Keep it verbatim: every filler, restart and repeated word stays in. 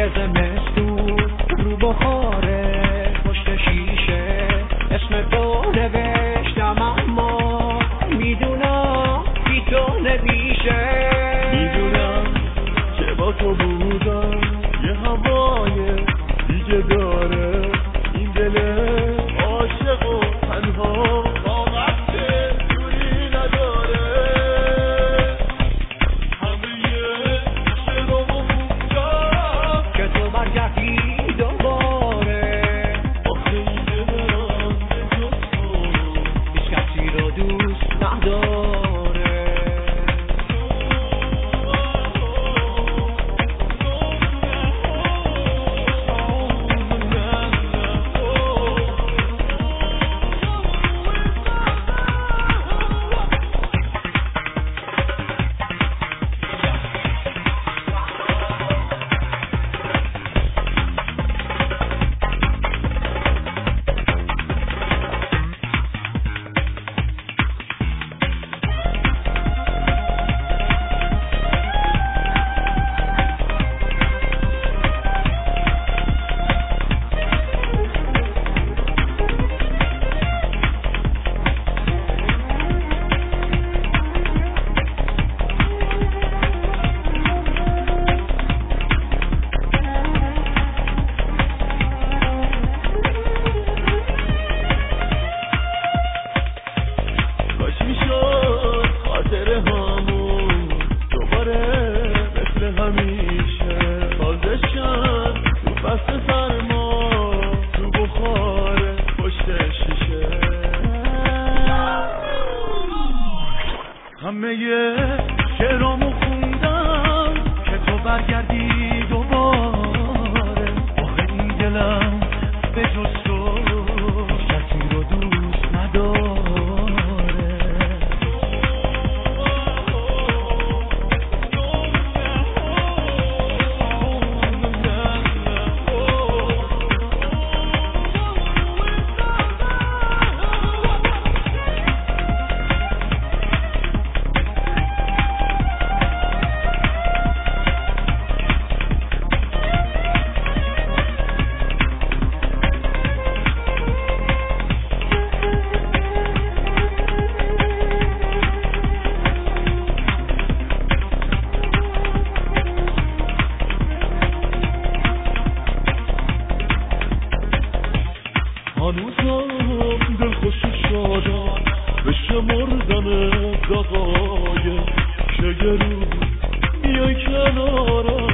زمستون رو بخاره پشت شیشه اسم تو نوشتم اما میدونم بی تو نمیشه. میدونم که با تو بودم یه هوای دیگه داره این دل عاشق و تنها طاقت دوری نداره. همه شعرامو خوندم که تو برگردی دوباره آخه این دلم به جز تو هیچ کسی رو دوست نداره. همه شعرامو خوندم که تو برگردی دوباره آخه این دلم به جز تو کسی رو دوست نداره. هنوزم دل خوش شادم به شمردن دقایق که یه روز بیای کنارم